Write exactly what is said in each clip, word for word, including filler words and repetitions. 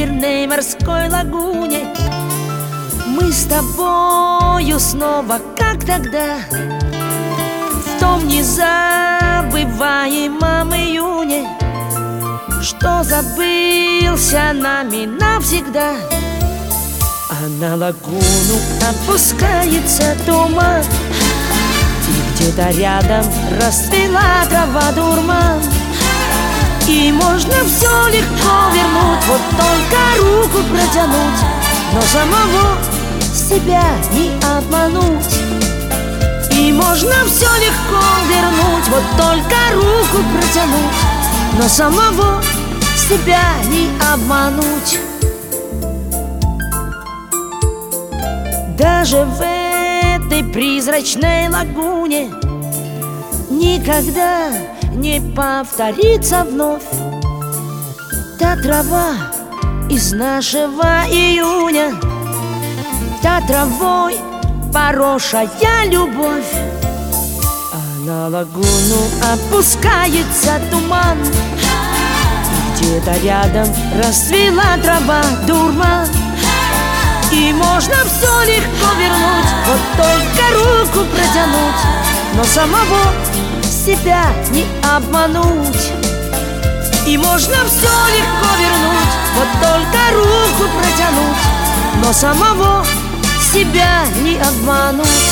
северной морской лагуне мы с тобою снова, как тогда, в том незабываемом июне, что забылся нами навсегда. А на лагуну опускается туман, и где-то рядом расцвела трава дурман. И можно все легко вернуть, вот только руку протянуть, но самого себя не обмануть. И можно все легко вернуть, вот только руку протянуть, но самого себя не обмануть. Даже в этой призрачной лагуне никогда не повторится вновь та трава из нашего июня, та травой поросшая любовь. А на лагуну опускается туман, и где-то рядом расцвела трава дурман. И можно все легко вернуть, вот только руку протянуть, но самого себя не обмануть. И можно все легко вернуть, вот только руку протянуть, но самого себя не обмануть.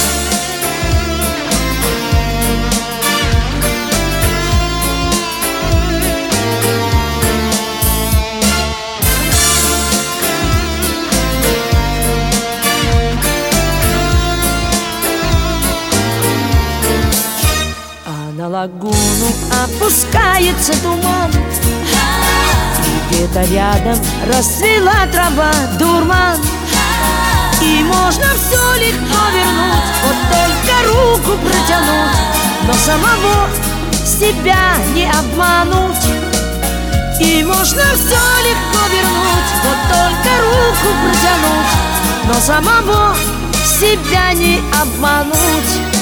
На лагуну опускается туман, и где-то рядом расцвела трава дурман. И можно все легко вернуть, вот только руку протянуть, но самого себя не обмануть. И можно все легко вернуть, вот только руку протянуть, но самого себя не обмануть.